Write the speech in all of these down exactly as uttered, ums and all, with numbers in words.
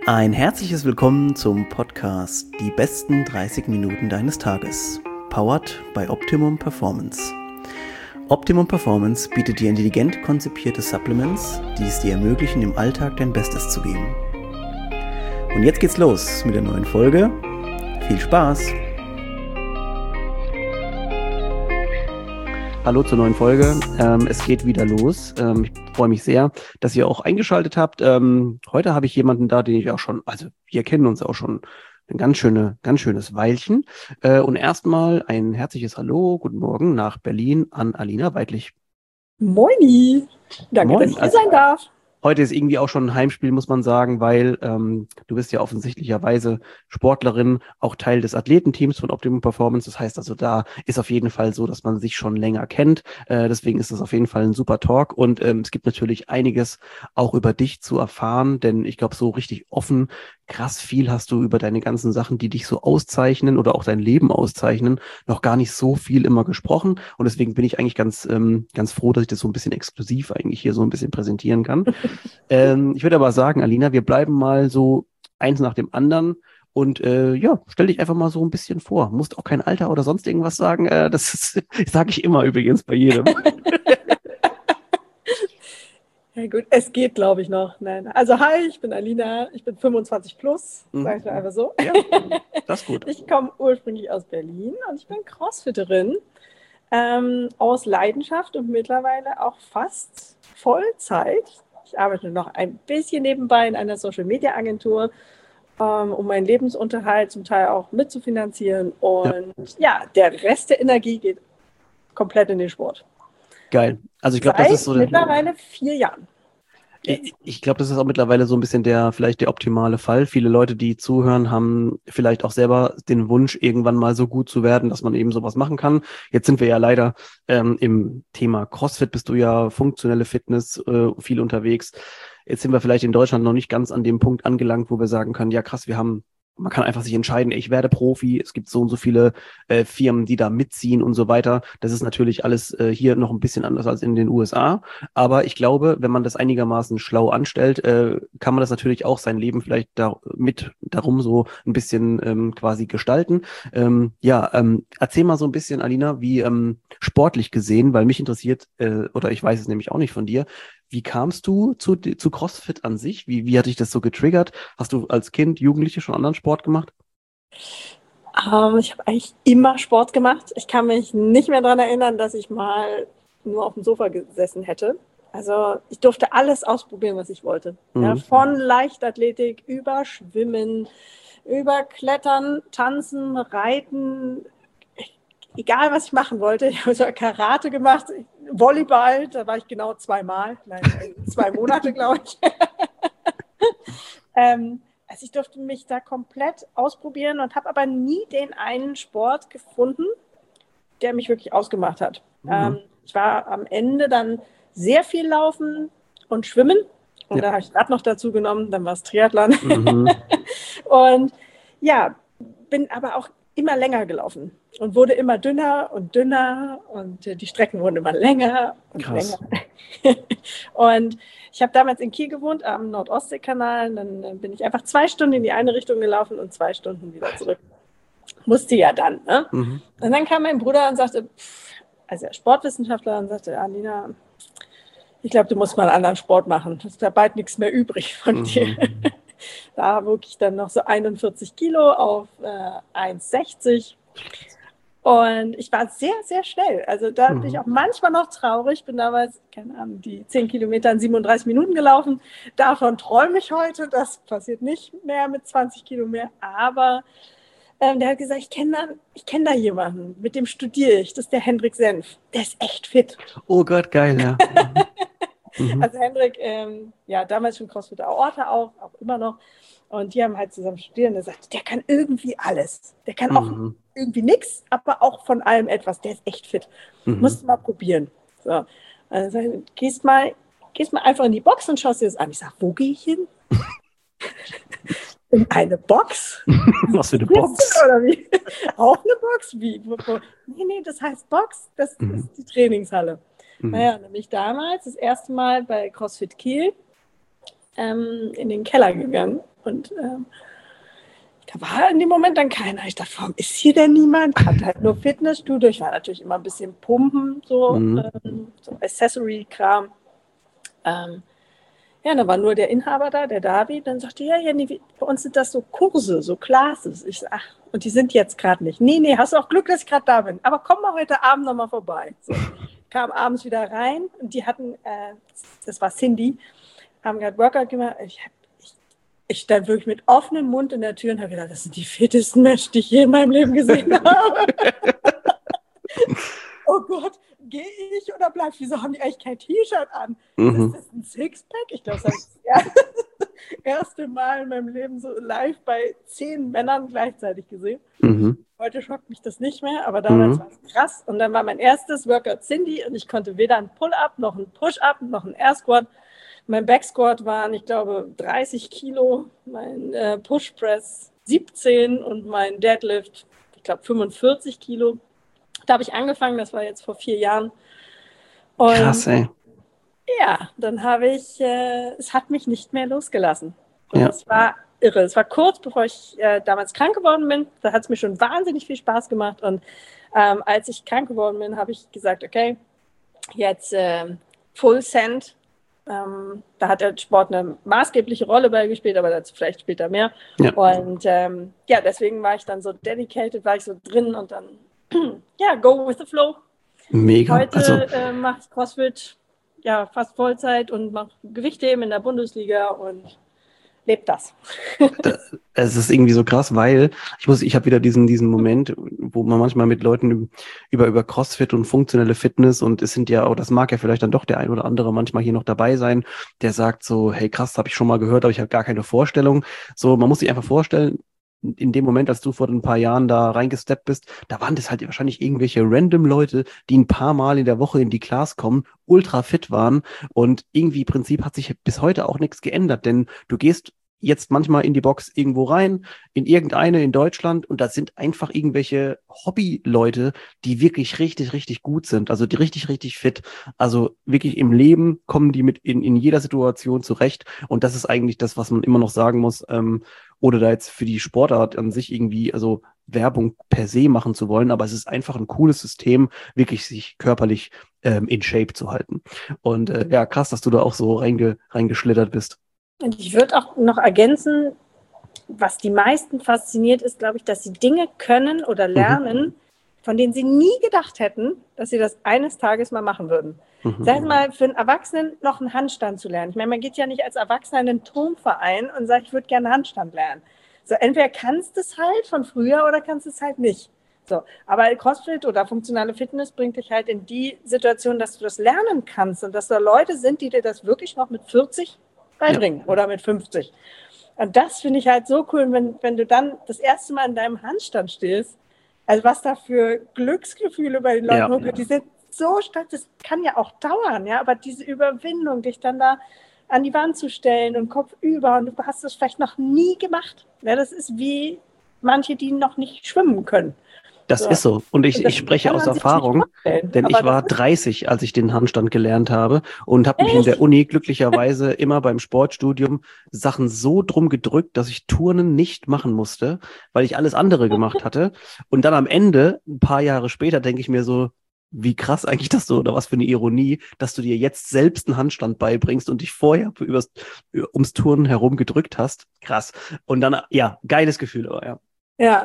Ein herzliches Willkommen zum Podcast Die besten dreißig Minuten deines Tages, powered by Optimum Performance. Optimum Performance bietet dir intelligent konzipierte Supplements, die es dir ermöglichen, im Alltag dein Bestes zu geben. Und jetzt geht's los mit der neuen Folge. Viel Spaß! Hallo zur neuen Folge. Ähm, es geht wieder los. Ähm, ich freue mich sehr, dass ihr auch eingeschaltet habt. Ähm, heute habe ich jemanden da, den ich auch schon, also wir kennen uns auch schon ein ganz schöne, ganz schönes Weilchen. Äh, und erstmal ein herzliches Hallo, guten Morgen nach Berlin an Alina Weidlich. Moini! Danke, Moin. dass ich hier sein darf. Heute ist irgendwie auch schon ein Heimspiel, muss man sagen, weil ähm, du bist ja offensichtlicherweise Sportlerin, auch Teil des Athletenteams von Optimum Performance. Das heißt also, da ist auf jeden Fall so, dass man sich schon länger kennt. Äh, deswegen ist das auf jeden Fall ein super Talk. Und ähm, es gibt natürlich einiges auch über dich zu erfahren, denn ich glaube, so richtig offen, krass viel hast du über deine ganzen Sachen, die dich so auszeichnen oder auch dein Leben auszeichnen, noch gar nicht so viel immer gesprochen. Und deswegen bin ich eigentlich ganz, ähm, ganz froh, dass ich das so ein bisschen exklusiv eigentlich hier so ein bisschen präsentieren kann. ähm, ich würde aber sagen, Alina, wir bleiben mal so eins nach dem anderen. Und äh, ja, stell dich einfach mal so ein bisschen vor. Musst auch kein Alter oder sonst irgendwas sagen. Äh, das sage ich immer übrigens bei jedem. Ja gut, es geht, glaube ich, noch. Nein. Also hi, ich bin Alina, ich bin fünfundzwanzig plus, Mhm. sage ich mal einfach so. Ja, das ist gut. Ich komme ursprünglich aus Berlin und ich bin Crossfitterin ähm, aus Leidenschaft und mittlerweile auch fast Vollzeit. Ich arbeite noch ein bisschen nebenbei in einer Social-Media-Agentur, ähm, um meinen Lebensunterhalt zum Teil auch mitzufinanzieren. Und ja. ja, der Rest der Energie geht komplett in den Sport. Geil. Also ich glaube, das ist so der, mittlerweile vier Jahren. Ich, ich glaube, das ist auch mittlerweile so ein bisschen der, vielleicht der optimale Fall. Viele Leute, die zuhören, haben vielleicht auch selber den Wunsch, irgendwann mal so gut zu werden, dass man eben sowas machen kann. Jetzt sind wir ja leider ähm, im Thema CrossFit, bist du ja funktionelle Fitness äh, viel unterwegs. Jetzt sind wir vielleicht in Deutschland noch nicht ganz an dem Punkt angelangt, wo wir sagen können, ja krass, wir haben Man kann einfach sich entscheiden, ich werde Profi, es gibt so und so viele äh, Firmen, die da mitziehen und so weiter. Das ist natürlich alles äh, hier noch ein bisschen anders als in den U S A. Aber ich glaube, wenn man das einigermaßen schlau anstellt, äh, kann man das natürlich auch sein Leben vielleicht da, mit darum so ein bisschen ähm, quasi gestalten. Ähm, ja, ähm, erzähl mal so ein bisschen, Alina, wie ähm, sportlich gesehen, weil mich interessiert, äh, oder ich weiß es nämlich auch nicht von dir, wie kamst du zu, zu CrossFit an sich? Wie, wie hat dich das so getriggert? Hast du als Kind, Jugendliche schon anderen Sport gemacht? Ähm, ich habe eigentlich immer Sport gemacht. Ich kann mich nicht mehr daran erinnern, dass ich mal nur auf dem Sofa gesessen hätte. Also ich durfte alles ausprobieren, was ich wollte. Mhm. Ja, von Leichtathletik über Schwimmen, über Klettern, Tanzen, Reiten, egal was ich machen wollte. Ich habe so Karate gemacht, Volleyball, da war ich genau zweimal, nein, zwei Monate, glaube ich. ähm, also ich durfte mich da komplett ausprobieren und habe aber nie den einen Sport gefunden, der mich wirklich ausgemacht hat. Mhm. Ähm, ich war am Ende dann sehr viel Laufen und Schwimmen und ja. Da habe ich Rad noch dazu genommen, dann war es Triathlon. Mhm. Und ja, bin aber auch immer länger gelaufen und wurde immer dünner und dünner und die Strecken wurden immer länger und Krass. länger. Und ich habe damals in Kiel gewohnt, am Nord-Ostsee-Kanal. Dann bin ich einfach zwei Stunden in die eine Richtung gelaufen und zwei Stunden wieder zurück. Musste ja dann. Ne? Mhm. Und dann kam mein Bruder und sagte, pff, also er Sportwissenschaftler, und sagte, Alina, ich glaube, du musst mal einen anderen Sport machen. Es ist da bald nichts mehr übrig von mhm. dir. Da wog ich dann noch so einundvierzig Kilo auf äh, eins sechzig. Und ich war sehr, sehr schnell. Also da mhm. bin ich auch manchmal noch traurig. Bin damals, keine Ahnung, die zehn Kilometer in siebenunddreißig Minuten gelaufen. Davon träume ich heute. Das passiert nicht mehr mit zwanzig Kilo mehr. Aber ähm, der hat gesagt, ich kenne da, ich kenn da jemanden. Mit dem studiere ich. Das ist der Hendrik Senf. Der ist echt fit. Oh Gott, geil, ja. Mhm. Also Hendrik, ähm, ja, damals schon CrossFit Aorta auch, auch immer noch. Und die haben halt zusammen studiert und er sagt, der kann irgendwie alles. Der kann auch mhm. irgendwie nichts, aber auch von allem etwas. Der ist echt fit. Mhm. Musst du mal probieren. So. Also gehst mal, gehst mal einfach in die Box und schaust dir das an. Ich sage, wo gehe ich hin? In eine Box? Was für eine Box? Oder wie? Auch eine Box? Wie? Nee, nee, das heißt Box. Das mhm. ist die Trainingshalle. Mhm. Naja, nämlich damals das erste Mal bei CrossFit Kiel ähm, in den Keller gegangen Und ähm, da war in dem Moment dann keiner. Ich dachte, warum ist hier denn niemand? Ich hatte halt nur Fitnessstudio. Ich war natürlich immer ein bisschen pumpen, so, Mhm. ähm, so Accessory-Kram. Ähm, ja, da war nur der Inhaber da, der David. Dann sagte er, ja, ja, nee, bei uns sind das so Kurse, so Classes. Ich sag, ach, und die sind jetzt gerade nicht. Nee, nee, hast du auch Glück, dass ich gerade da bin. Aber komm mal heute Abend nochmal vorbei. So, kam abends wieder rein und die hatten, äh, das war Cindy, haben gerade Workout gemacht. Ich habe Ich stand wirklich mit offenem Mund in der Tür und habe gedacht, das sind die fittesten Menschen, die ich je in meinem Leben gesehen habe. Oh Gott, gehe ich oder bleib ich? Wieso haben die eigentlich kein T-Shirt an? Mhm. Ist das ein Sixpack? Ich glaube, das ist das erste Mal in meinem Leben so live bei zehn Männern gleichzeitig gesehen. Mhm. Heute schockt mich das nicht mehr, aber damals Mhm. war es krass. Und dann war mein erstes Workout Cindy und ich konnte weder einen Pull-Up, noch einen Push-Up, noch einen Air Squat. Mein Backsquat waren, ich glaube, dreißig Kilo, mein äh, Push-Press siebzehn und mein Deadlift, ich glaube, fünfundvierzig Kilo. Da habe ich angefangen, das war jetzt vor vier Jahren. Und Krass, ey. ja, dann habe ich, äh, es hat mich nicht mehr losgelassen. Und Ja. es war irre. Es war kurz, bevor ich äh, damals krank geworden bin. Da hat es mir schon wahnsinnig viel Spaß gemacht. Und ähm, als ich krank geworden bin, habe ich gesagt, okay, jetzt äh, Full Send. Ähm, da hat der Sport eine maßgebliche Rolle bei gespielt, aber dazu vielleicht später mehr. Ja. Und ähm, ja, deswegen war ich dann so dedicated, war ich so drin und dann, ja, go with the flow. Mega. Also, Heute äh, mache ich CrossFit ja fast Vollzeit und mache Gewichtheben in der Bundesliga und lebe das. da, es ist irgendwie so krass, weil ich muss, ich habe wieder diesen, diesen Moment, wo man manchmal mit Leuten über, über CrossFit und funktionelle Fitness und es sind ja, auch das mag ja vielleicht dann doch der ein oder andere manchmal hier noch dabei sein, der sagt so, hey krass, habe ich schon mal gehört, aber ich habe gar keine Vorstellung. So, man muss sich einfach vorstellen, in dem Moment, als du vor ein paar Jahren da reingesteppt bist, da waren das halt wahrscheinlich irgendwelche random Leute, die ein paar Mal in der Woche in die Class kommen, ultra fit waren und irgendwie im Prinzip hat sich bis heute auch nichts geändert, denn du gehst jetzt manchmal in die Box irgendwo rein, in irgendeine in Deutschland und das sind einfach irgendwelche Hobbyleute, die wirklich richtig, richtig gut sind, also die richtig, richtig fit, also wirklich im Leben kommen die mit in, in jeder Situation zurecht und das ist eigentlich das, was man immer noch sagen muss, ähm, ohne da jetzt für die Sportart an sich irgendwie, also Werbung per se machen zu wollen, aber es ist einfach ein cooles System, wirklich sich körperlich ähm, in Shape zu halten. Und äh, ja, krass, dass du da auch so reinge reingeschlittert bist. Und ich würde auch noch ergänzen, was die meisten fasziniert, ist, glaube ich, dass sie Dinge können oder Mhm. lernen, von denen sie nie gedacht hätten, dass sie das eines Tages mal machen würden. Mhm. Sag mal, für einen Erwachsenen noch einen Handstand zu lernen. Ich meine, man geht ja nicht als Erwachsener in einen Turmverein und sagt, ich würde gerne Handstand lernen. So, entweder kannst du es halt von früher oder kannst du es halt nicht. So, aber CrossFit oder funktionale Fitness bringt dich halt in die Situation, dass du das lernen kannst und dass da Leute sind, die dir das wirklich noch mit vierzig beibringen ja. oder mit fünfzig. Und das finde ich halt so cool, wenn, wenn du dann das erste Mal in deinem Handstand stehst, also was da für Glücksgefühle bei den Leuten Ja. hochkommen, die sind so stark, das kann ja auch dauern, ja, aber diese Überwindung, dich dann da an die Wand zu stellen und Kopf über und du hast das vielleicht noch nie gemacht. Ja, das ist wie manche, die noch nicht schwimmen können. Das So. ist so. Und ich, Und das ich spreche kann aus man sich nicht Erfahrung, vorstellen. denn Aber ich das war ist dreißig, als ich den Handstand gelernt habe und habe mich in der echt. Uni glücklicherweise immer beim Sportstudium Sachen so drum gedrückt, dass ich Turnen nicht machen musste, weil ich alles andere gemacht hatte. Und dann am Ende, ein paar Jahre später, denke ich mir so, wie krass eigentlich das so, oder was für eine Ironie, dass du dir jetzt selbst einen Handstand beibringst und dich vorher übers, ums Turnen herum gedrückt hast. Krass. Und dann, ja, geiles Gefühl, aber ja. Ja,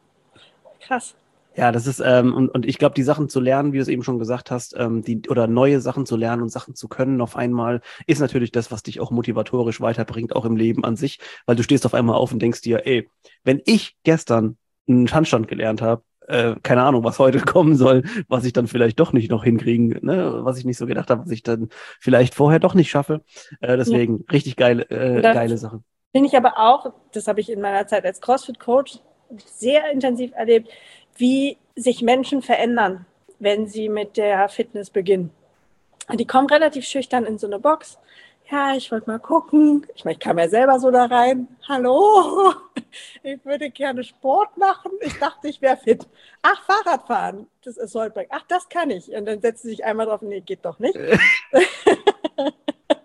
krass. Ja, das ist, ähm, und, und ich glaube, die Sachen zu lernen, wie du es eben schon gesagt hast, ähm, die, oder neue Sachen zu lernen und Sachen zu können auf einmal, ist natürlich das, was dich auch motivatorisch weiterbringt, auch im Leben an sich, weil du stehst auf einmal auf und denkst dir, ey, wenn ich gestern einen Handstand gelernt habe, äh, keine Ahnung, was heute kommen soll, was ich dann vielleicht doch nicht noch hinkriegen, ne, was ich nicht so gedacht habe, was ich dann vielleicht vorher doch nicht schaffe. Äh, Ja. deswegen richtig geile, äh, geile Sache. Finde ich aber auch, das habe ich in meiner Zeit als CrossFit-Coach sehr intensiv erlebt, wie sich Menschen verändern, wenn sie mit der Fitness beginnen. Die kommen relativ schüchtern in so eine Box. Ja, ich wollte mal gucken. Ich meine, ich kam ja selber so da rein. Hallo, ich würde gerne Sport machen. Ich dachte, ich wäre fit. Ach, Fahrradfahren, das ist Soldberg. Ach, das kann ich. Und dann setzen sie sich einmal drauf, nee, geht doch nicht.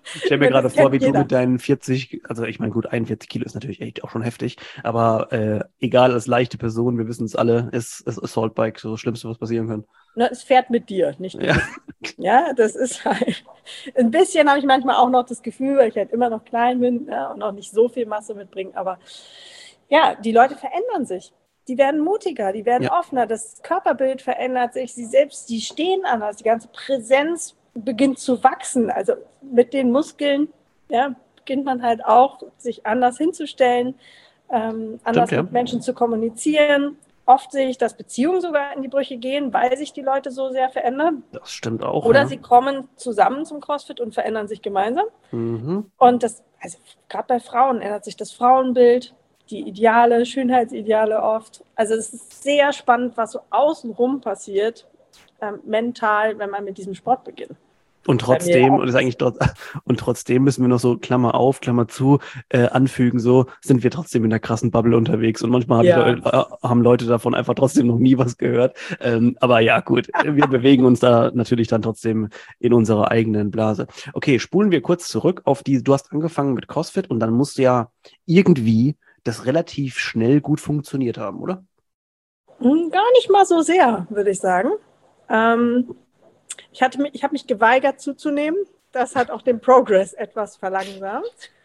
Ich stelle mir gerade vor, wie jeder. Du mit deinen vierzig, also ich meine, gut, einundvierzig Kilo ist natürlich echt auch schon heftig, aber äh, egal, als leichte Person, wir wissen es alle, ist, ist Assault Bike so das Schlimmste, was passieren kann. Na, es fährt mit dir, nicht ja. ja, das ist halt, ein bisschen habe ich manchmal auch noch das Gefühl, weil ich halt immer noch klein bin, ja, und auch nicht so viel Masse mitbringe, aber ja, die Leute verändern sich. Die werden mutiger, die werden ja. offener, das Körperbild verändert sich, sie selbst, die stehen anders, die ganze Präsenz beginnt zu wachsen. Also mit den Muskeln ja, beginnt man halt auch, sich anders hinzustellen, ähm, anders Stimmt, ja. mit Menschen zu kommunizieren. Oft sehe ich, dass Beziehungen sogar in die Brüche gehen, weil sich die Leute so sehr verändern. Das stimmt auch. Oder ja. sie kommen zusammen zum CrossFit und verändern sich gemeinsam. Mhm. Und das, also gerade bei Frauen ändert sich das Frauenbild, die Ideale, Schönheitsideale oft. Also es ist sehr spannend, was so außenrum passiert, ähm, mental, wenn man mit diesem Sport beginnt. Und trotzdem, und, ist eigentlich dort, und trotzdem müssen wir noch so Klammer auf, Klammer zu, äh, anfügen, so sind wir trotzdem in der krassen Bubble unterwegs. Und manchmal ja. hab ich, äh, haben Leute davon einfach trotzdem noch nie was gehört. Ähm, aber ja, gut, wir bewegen uns da natürlich dann trotzdem in unserer eigenen Blase. Okay, spulen wir kurz zurück auf die, du hast angefangen mit CrossFit und dann musst du ja irgendwie das relativ schnell gut funktioniert haben, oder? Gar nicht mal so sehr, würde ich sagen. Ähm, ich hatte mich, ich habe mich geweigert zuzunehmen. Das hat auch den Progress etwas verlangsamt.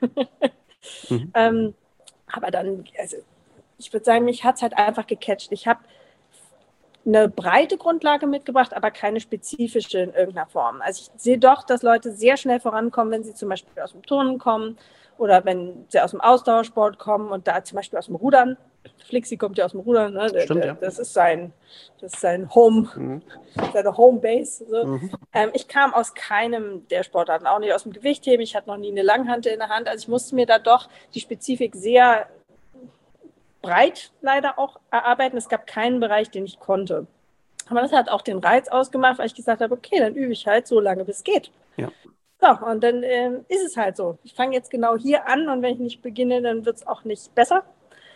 mhm. ähm, aber dann, also ich würde sagen, mich hat es halt einfach gecatcht. Ich habe eine breite Grundlage mitgebracht, aber keine spezifische in irgendeiner Form. Also ich sehe doch, dass Leute sehr schnell vorankommen, wenn sie zum Beispiel aus dem Turnen kommen oder wenn sie aus dem Ausdauersport kommen und da zum Beispiel aus dem Rudern. Flixi kommt ja aus dem Rudern, ne? Der, Stimmt, der, ja. Das ist sein, das ist sein Home, mhm. seine Homebase. So. Mhm. Ähm, ich kam aus keinem der Sportarten, auch nicht aus dem Gewichtheben. Ich hatte noch nie eine Langhantel in der Hand. Also ich musste mir da doch die Spezifik sehr breit leider auch erarbeiten. Es gab keinen Bereich, den ich konnte. Aber das hat auch den Reiz ausgemacht, weil ich gesagt habe, okay, dann übe ich halt so lange, bis es geht. Ja. So, und dann äh, ist es halt so. Ich fange jetzt genau hier an und wenn ich nicht beginne, dann wird es auch nicht besser.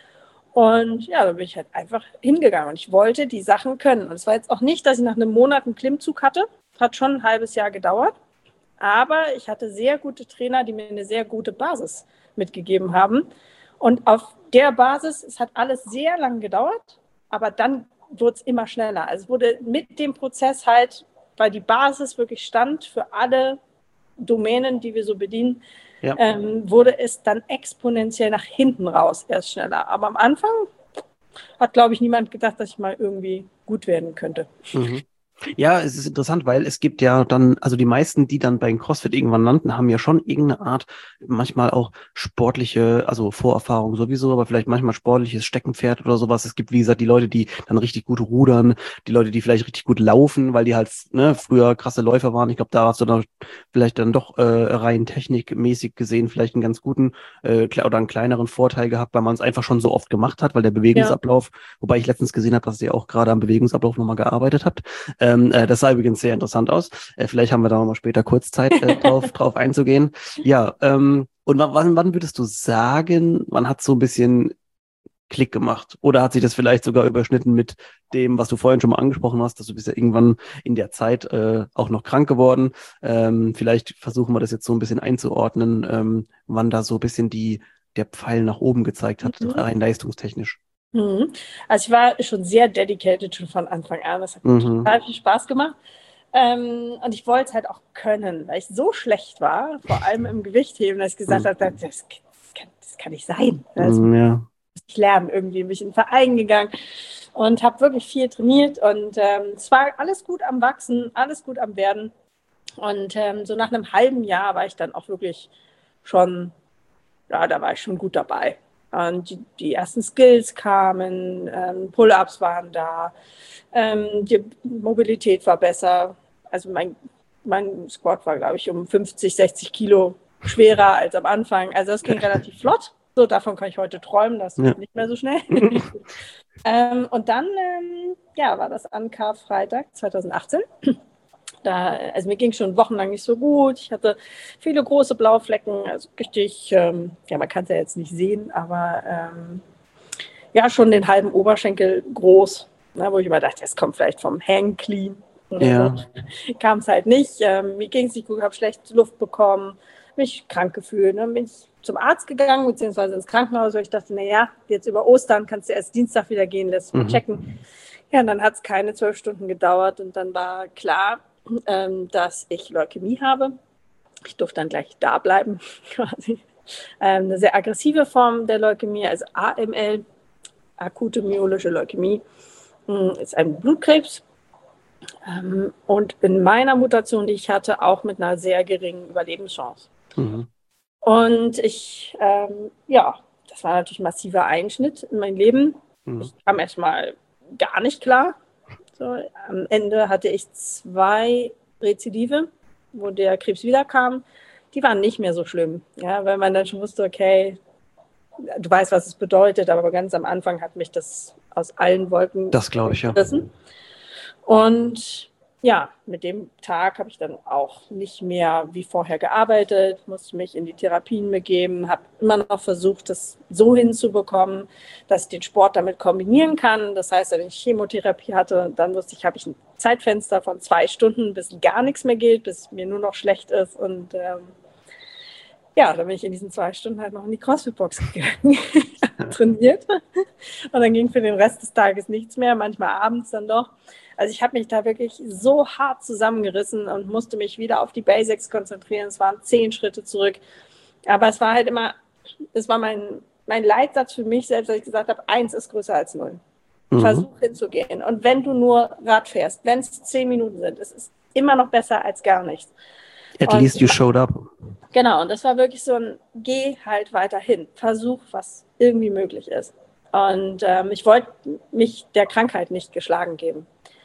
Und ja, da bin ich halt einfach hingegangen und ich wollte die Sachen können. Und es war jetzt auch nicht, dass ich nach einem Monat einen Klimmzug hatte. Hat schon ein halbes Jahr gedauert. Aber ich hatte sehr gute Trainer, die mir eine sehr gute Basis mitgegeben haben. Und auf der Basis, es hat alles sehr lang gedauert, aber dann wurde es immer schneller. Also es wurde mit dem Prozess halt, weil die Basis wirklich stand für alle Domänen, die wir so bedienen, ja. ähm, wurde es dann exponentiell nach hinten raus erst schneller. Aber am Anfang hat, glaube ich, niemand gedacht, dass ich mal irgendwie gut werden könnte. Mhm. Ja, es ist interessant, weil es gibt ja dann, also die meisten, die dann beim CrossFit irgendwann landen, haben ja schon irgendeine Art, manchmal auch sportliche, also Vorerfahrung sowieso, aber vielleicht manchmal sportliches Steckenpferd oder sowas. Es gibt, wie gesagt, die Leute, die dann richtig gut rudern, die Leute, die vielleicht richtig gut laufen, weil die halt ne, früher krasse Läufer waren. Ich glaube, da hast du dann vielleicht dann doch äh, rein technikmäßig gesehen vielleicht einen ganz guten äh, oder einen kleineren Vorteil gehabt, weil man es einfach schon so oft gemacht hat, weil der Bewegungsablauf, ja. wobei ich letztens gesehen habe, dass ihr auch gerade am Bewegungsablauf nochmal gearbeitet habt. Ähm, äh, das sah übrigens sehr interessant aus. Äh, vielleicht haben wir da nochmal später kurz Zeit, äh, drauf, drauf einzugehen. Ja, ähm, und wann, wann würdest du sagen, wann hat so ein bisschen Klick gemacht? Oder hat sich das vielleicht sogar überschnitten mit dem, was du vorhin schon mal angesprochen hast, dass du bist ja irgendwann in der Zeit äh, auch noch krank geworden. Ähm, vielleicht versuchen wir das jetzt so ein bisschen einzuordnen, ähm, wann da so ein bisschen die, der Pfeil nach oben gezeigt hat, mhm. rein leistungstechnisch. Mhm. Also ich war schon sehr dedicated schon von Anfang an. Das hat mir mhm. total viel Spaß gemacht. Ähm, und ich wollte es halt auch können, weil ich so schlecht war, vor allem im Gewichtheben, dass ich gesagt mhm. habe, das, das, kann, das kann nicht sein. Das mhm, ja. muss ich lernen irgendwie. Bin ich in den Verein gegangen und habe wirklich viel trainiert. Und ähm, es war alles gut am Wachsen, alles gut am Werden. Und ähm, so nach einem halben Jahr war ich dann auch wirklich schon, ja, da war ich schon gut dabei. Und die, die ersten Skills kamen, ähm, Pull-ups waren da, ähm, die Mobilität war besser. Also mein, mein Squat war, glaube ich, um fünfzig, sechzig Kilo schwerer als am Anfang. Also das ging relativ flott. So, davon kann ich heute träumen, das geht ja. nicht mehr so schnell. ähm, und dann ähm, ja, war das an Karfreitag zweitausendachtzehn. Da, also mir ging schon wochenlang nicht so gut. Ich hatte viele große blaue Flecken, also richtig, ähm, ja, man kann es ja jetzt nicht sehen, aber ähm, ja, schon den halben Oberschenkel groß, ne, wo ich immer dachte, das kommt vielleicht vom Hang Clean. Ja. So. Kam es halt nicht. Ähm, mir ging es nicht gut, habe schlecht Luft bekommen, mich krank gefühlt. Dann bin ich zum Arzt gegangen, beziehungsweise ins Krankenhaus, weil ich dachte, naja, jetzt über Ostern kannst du erst Dienstag wieder gehen, lässt mal checken. Ja, und dann hat es keine zwölf Stunden gedauert und dann war klar, ähm, dass ich Leukämie habe. Ich durfte dann gleich da bleiben, quasi. Ähm, eine sehr aggressive Form der Leukämie, also A M L, akute myelolische Leukämie, ist ein Blutkrebs. Ähm, und in meiner Mutation, die ich hatte, auch mit einer sehr geringen Überlebenschance. Mhm. Und ich, ähm, ja, das war natürlich ein massiver Einschnitt in mein Leben. Mhm. Ich kam erstmal gar nicht klar. So, am Ende hatte ich zwei Rezidive, wo der Krebs wiederkam. Die waren nicht mehr so schlimm, ja, weil man dann schon wusste, okay, du weißt, was es bedeutet, aber ganz am Anfang hat mich das aus allen Wolken das glaube ich, ja. gerissen. Und ja, mit dem Tag habe ich dann auch nicht mehr wie vorher gearbeitet, musste mich in die Therapien begeben, habe immer noch versucht, das so hinzubekommen, dass ich den Sport damit kombinieren kann. Das heißt, wenn ich Chemotherapie hatte, dann wusste ich, habe ich ein Zeitfenster von zwei Stunden, bis gar nichts mehr geht, bis mir nur noch schlecht ist. Und ähm, ja, dann bin ich in diesen zwei Stunden halt noch in die CrossFit-Box gegangen, trainiert. Und dann ging für den Rest des Tages nichts mehr, manchmal abends dann doch. Also ich habe mich da wirklich so hart zusammengerissen und musste mich wieder auf die Basics konzentrieren. Es waren zehn Schritte zurück. Aber es war halt immer, es war mein, mein Leitsatz für mich selbst, dass ich gesagt habe, eins ist größer als null. Mhm. Versuch hinzugehen. Und wenn du nur Rad fährst, wenn es zehn Minuten sind, es ist immer noch besser als gar nichts. At und, least you showed up. Genau, und das war wirklich so ein, geh halt weiter hin. Versuch, was irgendwie möglich ist. Und ähm, ich wollte mich der Krankheit nicht geschlagen geben.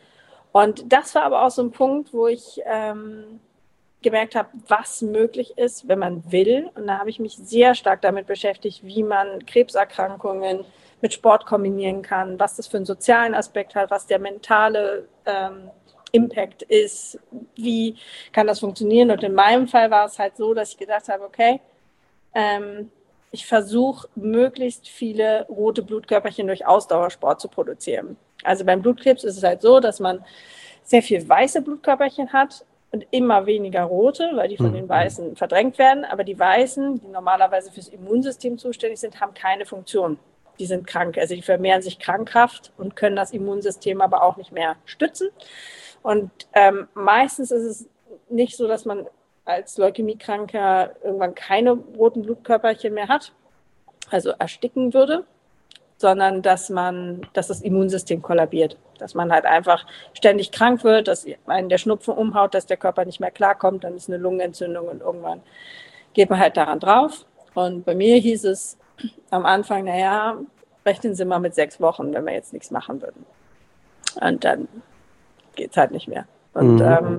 Und das war aber auch so ein Punkt, wo ich ähm, gemerkt habe, was möglich ist, wenn man will. Und da habe ich mich sehr stark damit beschäftigt, wie man Krebserkrankungen mit Sport kombinieren kann, was das für einen sozialen Aspekt hat, was der mentale ähm, Impact ist, wie kann das funktionieren. Und in meinem Fall war es halt so, dass ich gedacht habe, okay, ähm, ich versuche, möglichst viele rote Blutkörperchen durch Ausdauersport zu produzieren. Also beim Blutkrebs ist es halt so, dass man sehr viel weiße Blutkörperchen hat und immer weniger rote, weil die von mhm. den Weißen verdrängt werden. Aber die Weißen, die normalerweise fürs Immunsystem zuständig sind, haben keine Funktion. Die sind krank, also die vermehren sich krankhaft und können das Immunsystem aber auch nicht mehr stützen. Und ähm, meistens ist es nicht so, dass man als Leukämiekranker irgendwann keine roten Blutkörperchen mehr hat, also ersticken würde, sondern dass man, dass das Immunsystem kollabiert, dass man halt einfach ständig krank wird, dass einen der Schnupfen umhaut, dass der Körper nicht mehr klarkommt, dann ist eine Lungenentzündung und irgendwann geht man halt daran drauf. Und bei mir hieß es am Anfang, naja, rechnen Sie mal mit sechs Wochen, wenn wir jetzt nichts machen würden. Und dann geht es halt nicht mehr. Und mhm. ähm,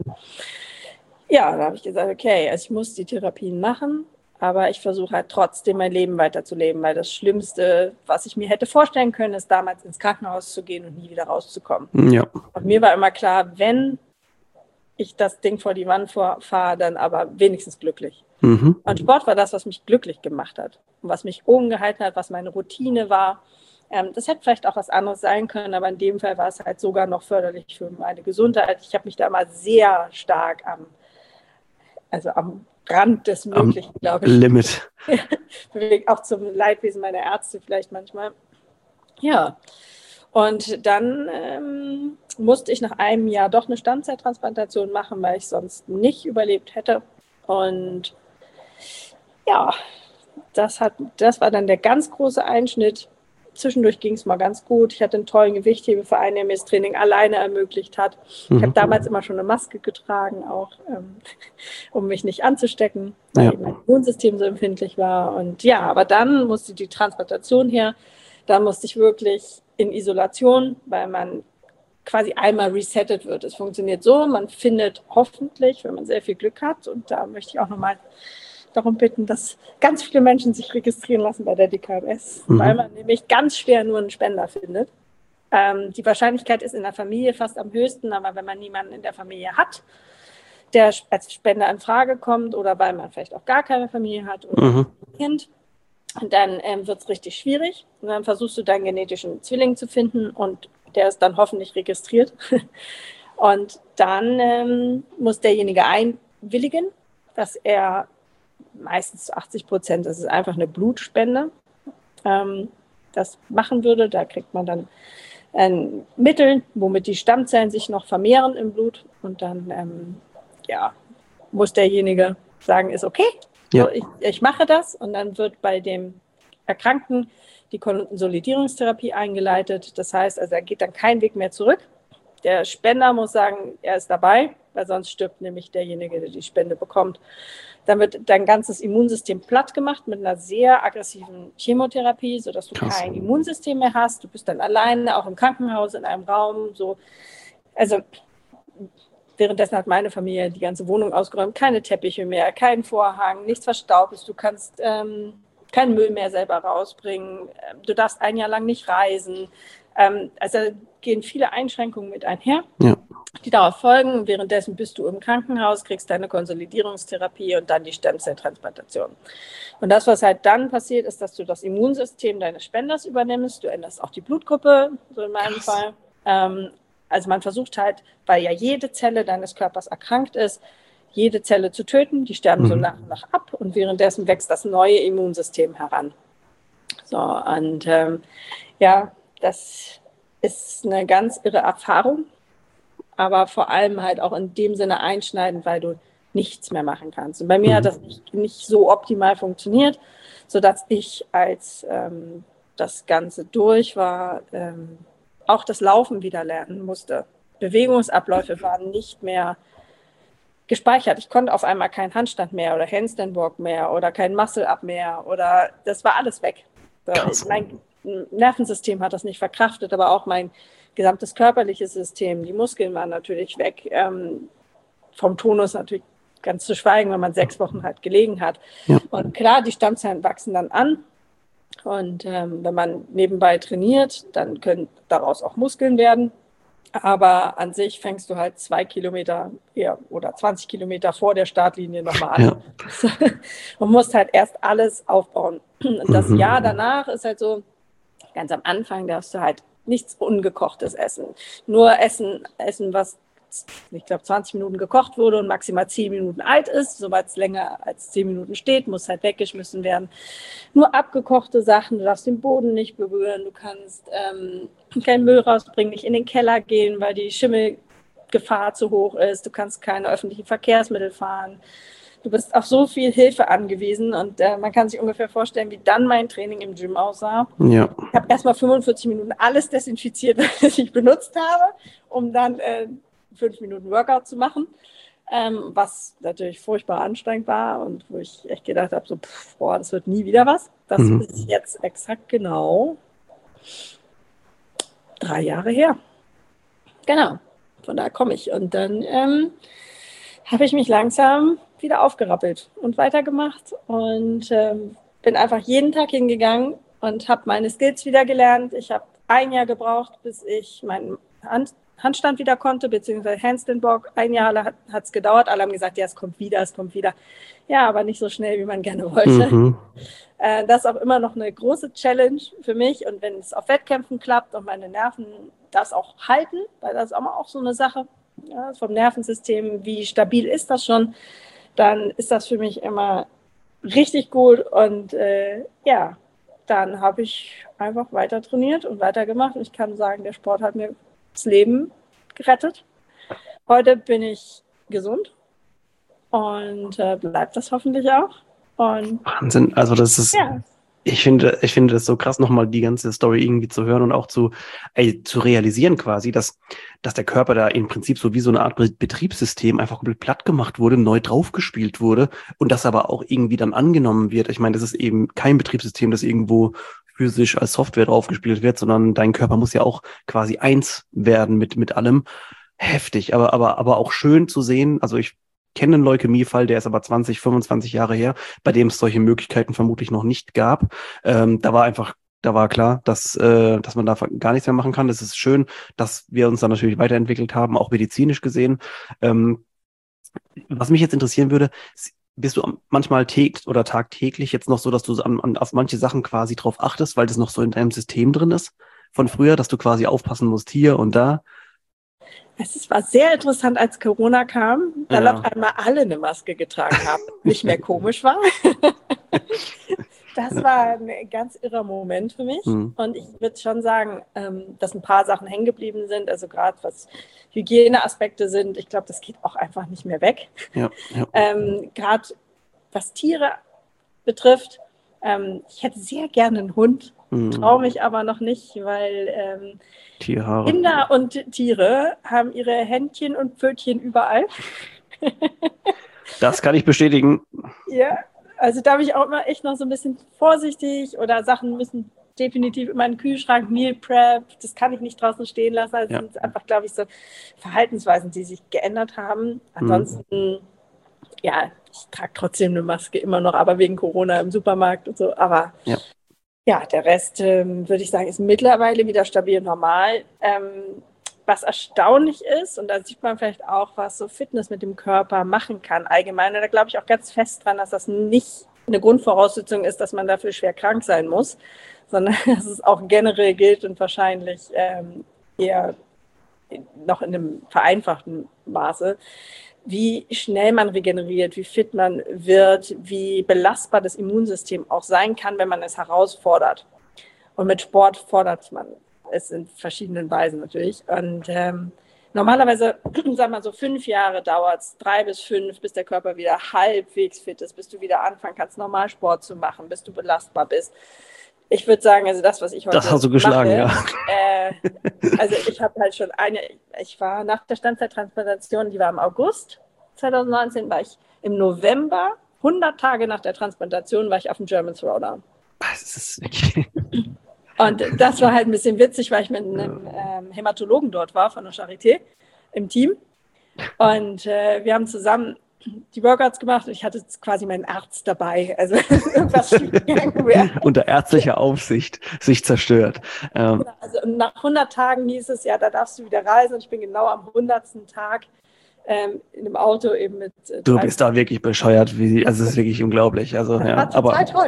ja, da habe ich gesagt, okay, also ich muss die Therapien machen, aber ich versuche halt trotzdem mein Leben weiterzuleben, weil das Schlimmste, was ich mir hätte vorstellen können, ist damals ins Krankenhaus zu gehen und nie wieder rauszukommen. Ja. Und mir war immer klar, wenn ich das Ding vor die Wand fahre, dann aber wenigstens glücklich. Mhm. Und Sport war das, was mich glücklich gemacht hat und was mich oben gehalten hat, was meine Routine war. Ähm, das hätte vielleicht auch was anderes sein können, aber in dem Fall war es halt sogar noch förderlich für meine Gesundheit. Ich habe mich da mal sehr stark am, also am Rand des Möglichen, am glaube ich. Limit. Bewegt, auch zum Leidwesen meiner Ärzte vielleicht manchmal. Ja, und dann ähm, musste ich nach einem Jahr doch eine Stammzelltransplantation machen, weil ich sonst nicht überlebt hätte. Und ja, das, hat, das war dann der ganz große Einschnitt. Zwischendurch ging es mal ganz gut. Ich hatte einen tollen Gewichthebeverein, der mir das Training alleine ermöglicht hat. Mhm. Ich habe damals immer schon eine Maske getragen, auch ähm, um mich nicht anzustecken, weil ja. mein Immunsystem so empfindlich war. Und ja, aber dann musste die Transplantation her. Da musste ich wirklich in Isolation, weil man quasi einmal resettet wird. Es funktioniert so, man findet hoffentlich, wenn man sehr viel Glück hat, und da möchte ich auch nochmal darum bitten, dass ganz viele Menschen sich registrieren lassen bei der D K M S, mhm. weil man nämlich ganz schwer nur einen Spender findet. Ähm, die Wahrscheinlichkeit ist in der Familie fast am höchsten, aber wenn man niemanden in der Familie hat, der als Spender in Frage kommt, oder weil man vielleicht auch gar keine Familie hat oder mhm. ein Kind, dann ähm, wird es richtig schwierig. Und dann versuchst du deinen genetischen Zwilling zu finden und der ist dann hoffentlich registriert. Und dann ähm, muss derjenige einwilligen, dass er meistens zu achtzig Prozent ist es einfach eine Blutspende, ähm, das machen würde. Da kriegt man dann ein Mittel, womit die Stammzellen sich noch vermehren im Blut. Und dann ähm, ja, muss derjenige sagen, ist okay, Ja. so, ich, ich mache das. Und dann wird bei dem Erkrankten die Konsolidierungstherapie eingeleitet. Das heißt, also er geht dann keinen Weg mehr zurück. Der Spender muss sagen, er ist dabei, weil sonst stirbt nämlich derjenige, der die Spende bekommt. Dann wird dein ganzes Immunsystem platt gemacht mit einer sehr aggressiven Chemotherapie, sodass du Krass. kein Immunsystem mehr hast. Du bist dann alleine, auch im Krankenhaus, in einem Raum. So. Also währenddessen hat meine Familie die ganze Wohnung ausgeräumt, keine Teppiche mehr, keinen Vorhang, nichts Verstaubtes. Du kannst ähm, keinen Müll mehr selber rausbringen. Du darfst ein Jahr lang nicht reisen. Ähm, also gehen viele Einschränkungen mit einher, Ja. die darauf folgen. Währenddessen bist du im Krankenhaus, kriegst deine Konsolidierungstherapie und dann die Stammzelltransplantation. Und das, was halt dann passiert, ist, dass du das Immunsystem deines Spenders übernimmst. Du änderst auch die Blutgruppe, so in meinem Krass. Fall. Ähm, also man versucht halt, weil ja jede Zelle deines Körpers erkrankt ist, jede Zelle zu töten. Die sterben Mhm. so nach und nach ab und währenddessen wächst das neue Immunsystem heran. So, und ähm, ja, das ist eine ganz irre Erfahrung, aber vor allem halt auch in dem Sinne einschneidend, weil du nichts mehr machen kannst. Und bei mir Mhm. hat das nicht, nicht so optimal funktioniert, sodass ich, als ähm, das Ganze durch war, ähm, auch das Laufen wieder lernen musste. Bewegungsabläufe waren nicht mehr gespeichert. Ich konnte auf einmal keinen Handstand mehr oder Handstand Walk mehr oder kein Muscle-Up mehr oder das war alles weg. So, Krass. mein Nervensystem hat das nicht verkraftet, aber auch mein gesamtes körperliches System. Die Muskeln waren natürlich weg. Ähm, vom Tonus natürlich ganz zu schweigen, wenn man sechs Wochen halt gelegen hat. Ja. Und klar, die Stammzellen wachsen dann an. Und ähm, wenn man nebenbei trainiert, dann können daraus auch Muskeln werden. Aber an sich fängst du halt zwei Kilometer eher oder zwanzig Kilometer vor der Startlinie nochmal an. Ja. Man muss halt erst alles aufbauen. Und das Mhm. Jahr danach ist halt so, ganz am Anfang darfst du halt nichts Ungekochtes essen. Nur essen, essen was, ich glaube, zwanzig Minuten gekocht wurde und maximal zehn Minuten alt ist. Sobald es länger als zehn Minuten steht, muss halt weggeschmissen werden. Nur abgekochte Sachen, du darfst den Boden nicht berühren, du kannst ähm, keinen Müll rausbringen, nicht in den Keller gehen, weil die Schimmelgefahr zu hoch ist. Du kannst keine öffentlichen Verkehrsmittel fahren. Du bist auf so viel Hilfe angewiesen und äh, man kann sich ungefähr vorstellen, wie dann mein Training im Gym aussah. Ja. Ich habe erstmal fünfundvierzig Minuten alles desinfiziert, was ich benutzt habe, um dann äh, fünf Minuten Workout zu machen, ähm, was natürlich furchtbar anstrengend war und wo ich echt gedacht habe, so, pff, boah, das wird nie wieder was. Das Mhm. ist jetzt exakt genau drei Jahre her. Genau, von da komme ich. Und dann ähm, habe ich mich langsam wieder aufgerappelt und weitergemacht und ähm, bin einfach jeden Tag hingegangen und habe meine Skills wieder gelernt. Ich habe ein Jahr gebraucht, bis ich meinen Hand, Handstand wieder konnte, beziehungsweise Handstand Walk. Ein Jahr hat es gedauert. Alle haben gesagt, ja, es kommt wieder, es kommt wieder. Ja, aber nicht so schnell, wie man gerne wollte. Mhm. Äh, das ist auch immer noch eine große Challenge für mich. Und wenn es auf Wettkämpfen klappt und meine Nerven das auch halten, weil das ist auch mal auch so eine Sache, ja, vom Nervensystem, wie stabil ist das schon, dann ist das für mich immer richtig gut. Und äh, ja, dann habe ich einfach weiter trainiert und weiter gemacht. Und ich kann sagen, der Sport hat mir das Leben gerettet. Heute bin ich gesund und äh, bleibt das hoffentlich auch. Und Wahnsinn. Also das ist, ja, ich finde, ich finde das so krass, nochmal die ganze Story irgendwie zu hören und auch zu, ey, zu realisieren quasi, dass, dass der Körper da im Prinzip so wie so eine Art Betriebssystem einfach komplett platt gemacht wurde, neu draufgespielt wurde und das aber auch irgendwie dann angenommen wird. Ich meine, das ist eben kein Betriebssystem, das irgendwo physisch als Software draufgespielt wird, sondern dein Körper muss ja auch quasi eins werden mit, mit allem. Heftig, aber, aber, aber auch schön zu sehen. Also ich kenne einen Leukämiefall, der ist aber zwanzig, fünfundzwanzig Jahre her, bei dem es solche Möglichkeiten vermutlich noch nicht gab. Ähm, da war einfach, da war klar, dass, äh, dass man da gar nichts mehr machen kann. Das ist schön, dass wir uns dann natürlich weiterentwickelt haben, auch medizinisch gesehen. Ähm, was mich jetzt interessieren würde, bist du manchmal täglich oder tagtäglich jetzt noch so, dass du an, an, auf manche Sachen quasi drauf achtest, weil das noch so in deinem System drin ist von früher, dass du quasi aufpassen musst hier und da? Es war sehr interessant, als Corona kam, weil Ja. auf einmal alle eine Maske getragen haben. Nicht mehr komisch war. Das war ein ganz irrer Moment für mich. Hm. Und ich würde schon sagen, ähm, dass ein paar Sachen hängen geblieben sind. Also gerade was Hygieneaspekte sind. Ich glaube, das geht auch einfach nicht mehr weg. Ja, ja. Ähm, gerade was Tiere betrifft. Ähm, ich hätte sehr gerne einen Hund, Hm. traue mich aber noch nicht, weil ähm, Tierhaare. Kinder und Tiere haben ihre Händchen und Pfötchen überall. Das kann ich bestätigen. Ja, also da bin ich auch immer echt noch so ein bisschen vorsichtig oder Sachen müssen definitiv in meinen Kühlschrank, Meal Prep, das kann ich nicht draußen stehen lassen. Also Ja. sind einfach, glaube ich, so Verhaltensweisen, die sich geändert haben. Ansonsten, hm. ja, ich trage trotzdem eine Maske immer noch, aber wegen Corona im Supermarkt und so. Aber ja, ja der Rest, ähm, würde ich sagen, ist mittlerweile wieder stabil und normal. Ähm, was erstaunlich ist, und da sieht man vielleicht auch, was so Fitness mit dem Körper machen kann allgemein. Und da glaube ich auch ganz fest dran, dass das nicht eine Grundvoraussetzung ist, dass man dafür schwer krank sein muss, sondern dass es auch generell gilt und wahrscheinlich ähm, eher noch in einem vereinfachten Maße, wie schnell man regeneriert, wie fit man wird, wie belastbar das Immunsystem auch sein kann, wenn man es herausfordert. Und mit Sport fordert man es in verschiedenen Weisen natürlich. Und ähm, normalerweise, sagen wir so, fünf Jahre dauert es, drei bis fünf, bis der Körper wieder halbwegs fit ist, bis du wieder anfangen kannst, normal Sport zu machen, bis du belastbar bist. Ich würde sagen, also das, was ich heute das hast du geschlagen, mache, ja. Äh, also ich habe halt schon eine, ich war nach der Standzeittransplantation, die war im August zwanzig neunzehn, war ich im November, hundert Tage nach der Transplantation, war ich auf dem German Throwdown. Das ist okay. Und das war halt ein bisschen witzig, weil ich mit einem ähm, Hämatologen dort war, von der Charité im Team. Und äh, wir haben zusammen die Workouts gemacht und ich hatte quasi meinen Arzt dabei. Also irgendwas schiefgegangen wäre. Unter ärztlicher Aufsicht sich zerstört. Ähm, Genau, also nach hundert Tagen hieß es, ja, da darfst du wieder reisen. Und ich bin genau am hundertsten Tag ähm, in einem Auto eben mit... Äh, du bist da wirklich bescheuert. Wie, also es ist wirklich unglaublich. Also, das ja, war total toll.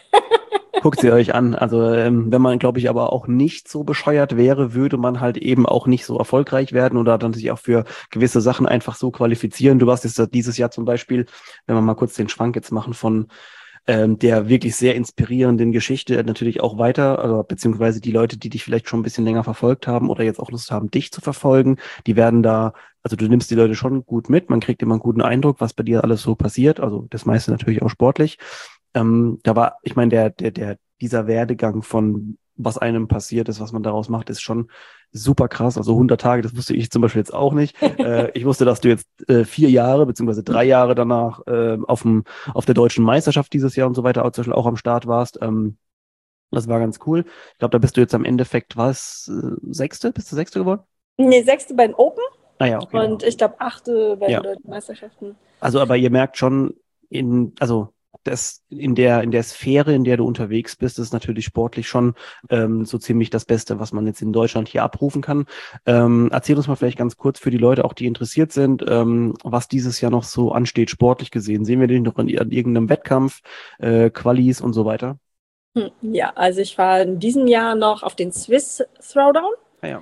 Guckt sie euch an. Also ähm, wenn man, glaube ich, aber auch nicht so bescheuert wäre, würde man halt eben auch nicht so erfolgreich werden oder dann sich auch für gewisse Sachen einfach so qualifizieren. Du warst jetzt dieses Jahr zum Beispiel, wenn wir mal kurz den Schwank jetzt machen von ähm, der wirklich sehr inspirierenden Geschichte natürlich auch weiter, also beziehungsweise die Leute, die dich vielleicht schon ein bisschen länger verfolgt haben oder jetzt auch Lust haben, dich zu verfolgen, die werden da, also du nimmst die Leute schon gut mit, man kriegt immer einen guten Eindruck, was bei dir alles so passiert, also das meiste natürlich auch sportlich. Ähm, da war, ich meine, der, der, der, dieser Werdegang von was einem passiert ist, was man daraus macht, ist schon super krass. Also hundert Tage, das wusste ich zum Beispiel jetzt auch nicht. äh, ich wusste, dass du jetzt äh, vier Jahre beziehungsweise drei Jahre danach äh, auf dem auf der deutschen Meisterschaft dieses Jahr und so weiter auch, zum Beispiel auch am Start warst. Ähm, das war ganz cool. Ich glaube, da bist du jetzt am Endeffekt, was, äh, Sechste? Bist du Sechste geworden? Nee, Sechste bei den Open. Ah ja, okay. Und ich glaube Achte bei den Ja. deutschen Meisterschaften. Also, aber ihr merkt schon, in, also das in der in der Sphäre, in der du unterwegs bist, ist natürlich sportlich schon ähm, so ziemlich das Beste, was man jetzt in Deutschland hier abrufen kann. Ähm, erzähl uns mal vielleicht ganz kurz für die Leute, auch die interessiert sind, ähm, was dieses Jahr noch so ansteht, sportlich gesehen. Sehen wir dich noch in, in irgendeinem Wettkampf, äh, Qualis und so weiter? Hm, ja, also ich war in diesem Jahr noch auf den Swiss Throwdown. Ah, ja.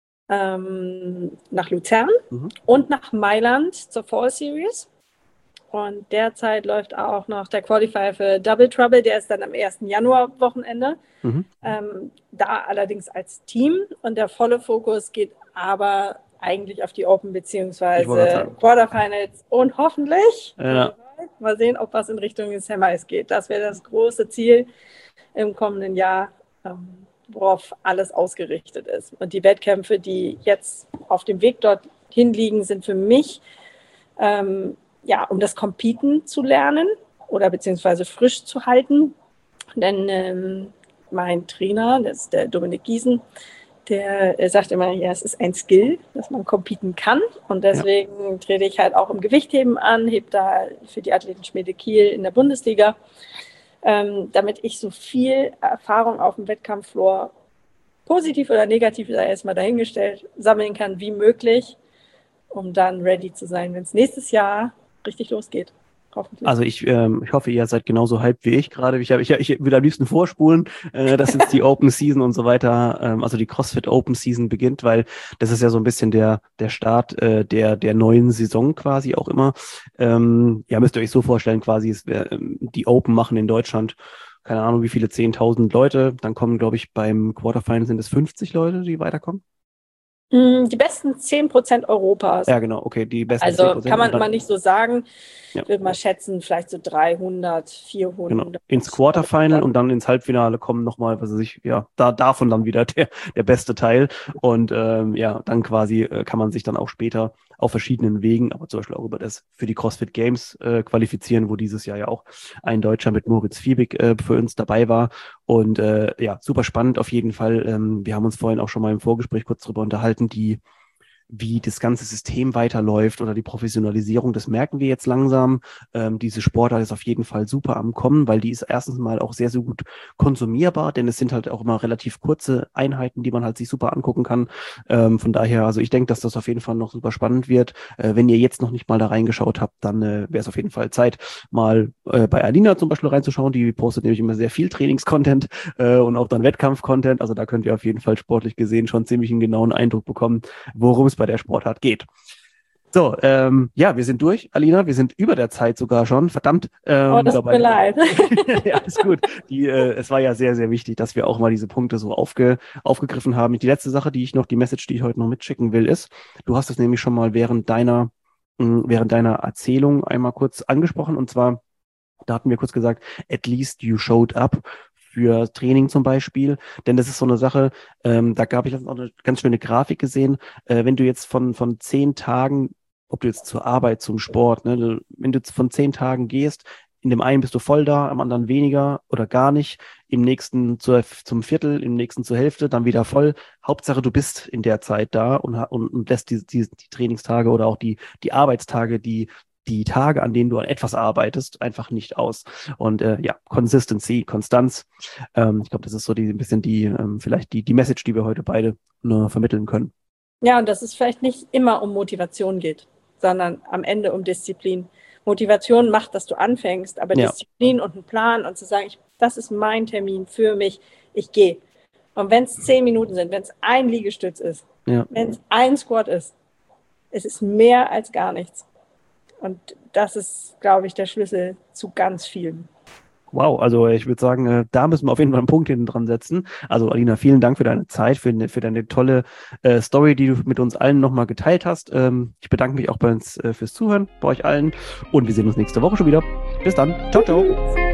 Ähm, nach Luzern Mhm. und nach Mailand zur Fall Series. Und derzeit läuft auch noch der Qualifier für Double Trouble, der ist dann am ersten Januar-Wochenende. Mhm. Ähm, da allerdings als Team und der volle Fokus geht aber eigentlich auf die Open beziehungsweise Quarterfinals und hoffentlich, Ja. mal sehen, ob was in Richtung des Hammers geht. Das wäre das große Ziel im kommenden Jahr, ähm, worauf alles ausgerichtet ist. Und die Wettkämpfe, die jetzt auf dem Weg dorthin liegen, sind für mich ähm, ja, um das Competen zu lernen oder beziehungsweise frisch zu halten. Denn ähm, mein Trainer, das ist der Dominik Giesen, der äh, sagt immer, ja, es ist ein Skill, dass man competen kann. Und deswegen ja. trete ich halt auch im Gewichtheben an, hebe da für die Athletenschmiede Kiel in der Bundesliga, ähm, damit ich so viel Erfahrung auf dem Wettkampffloor, positiv oder negativ, sei erstmal dahingestellt, sammeln kann wie möglich, um dann ready zu sein, wenn es nächstes Jahr richtig losgeht. Hoffentlich. Also ich, ähm, ich hoffe, ihr seid genauso hyped wie ich gerade. Ich, hab, ich, ich würde am liebsten vorspulen, äh, dass jetzt die Open Season und so weiter, ähm, also die CrossFit Open Season beginnt, weil das ist ja so ein bisschen der der Start äh, der der neuen Saison quasi auch immer. Ähm, ja, müsst ihr euch so vorstellen, quasi es wär, ähm, die Open machen in Deutschland, keine Ahnung wie viele, zehntausend Leute. Dann kommen, glaube ich, beim Quarterfinal sind es fünfzig Leute, die weiterkommen. Die besten zehn Prozent Europas. Ja, genau, okay, die besten zehn Also Prozent. kann man Und dann, immer nicht so sagen. ja. Ich würde mal schätzen, vielleicht so dreihundert, Genau, vierhundert. ins Quarterfinal und dann ins Halbfinale kommen nochmal, was weiß ich, ja, da davon dann wieder der, der beste Teil. Und ähm, ja, dann quasi äh, kann man sich dann auch später auf verschiedenen Wegen, aber zum Beispiel auch über das für die CrossFit Games äh, qualifizieren, wo dieses Jahr ja auch ein Deutscher mit Moritz Fiebig äh, für uns dabei war. Und äh, ja, super spannend auf jeden Fall. Ähm, wir haben uns vorhin auch schon mal im Vorgespräch kurz drüber unterhalten, die wie das ganze System weiterläuft oder die Professionalisierung, das merken wir jetzt langsam. Ähm, diese Sportart ist auf jeden Fall super am Kommen, weil die ist erstens mal auch sehr, sehr gut konsumierbar, denn es sind halt auch immer relativ kurze Einheiten, die man halt sich super angucken kann. Ähm, von daher, also ich denke, dass das auf jeden Fall noch super spannend wird. Äh, wenn ihr jetzt noch nicht mal da reingeschaut habt, dann äh, wäre es auf jeden Fall Zeit, mal äh, bei Alina zum Beispiel reinzuschauen. Die postet nämlich immer sehr viel Trainingscontent äh, und auch dann Wettkampfcontent. Also da könnt ihr auf jeden Fall sportlich gesehen schon ziemlich einen genauen Eindruck bekommen, worum es bei der Sportart geht. So, ähm, ja, wir sind durch, Alina. Wir sind über der Zeit sogar schon. Verdammt. Ähm, Oh, das tut mir leid. Ja, alles gut. Die, äh, es war ja sehr, sehr wichtig, dass wir auch mal diese Punkte so aufge, aufgegriffen haben. Die letzte Sache, die ich noch, die Message, die ich heute noch mitschicken will, ist, du hast es nämlich schon mal während deiner, mh, während deiner Erzählung einmal kurz angesprochen. Und zwar, da hatten wir kurz gesagt, at least you showed up für Training zum Beispiel, denn das ist so eine Sache, ähm, da gab ich letztens auch eine ganz schöne Grafik gesehen, äh, wenn du jetzt von, von zehn Tagen, ob du jetzt zur Arbeit, zum Sport, ne, wenn du jetzt von zehn Tagen gehst, in dem einen bist du voll da, am anderen weniger oder gar nicht, im nächsten zur, zum Viertel, im nächsten zur Hälfte, dann wieder voll. Hauptsache, du bist in der Zeit da und, und, und lässt die, die, die Trainingstage oder auch die, die Arbeitstage, die die Tage, an denen du an etwas arbeitest, einfach nicht aus. Und äh, ja, Consistency, Konstanz. Ähm, ich glaube, das ist so die ein bisschen die, ähm, vielleicht die, die Message, die wir heute beide nur vermitteln können. Ja, und dass es vielleicht nicht immer um Motivation geht, sondern am Ende um Disziplin. Motivation macht, dass du anfängst, aber Ja. Disziplin und ein Plan und zu sagen, ich, das ist mein Termin für mich, ich gehe. Und wenn es zehn Minuten sind, wenn es ein Liegestütz ist, Ja. wenn es ein Squat ist, es ist mehr als gar nichts. Und das ist, glaube ich, der Schlüssel zu ganz vielen. Wow, also ich würde sagen, äh, da müssen wir auf jeden Fall einen Punkt hinten dran setzen. Also Alina, vielen Dank für deine Zeit, für, ne, für deine tolle äh, Story, die du mit uns allen nochmal geteilt hast. Ähm, ich bedanke mich auch bei uns äh, fürs Zuhören, bei euch allen. Und wir sehen uns nächste Woche schon wieder. Bis dann. Ciao, ciao.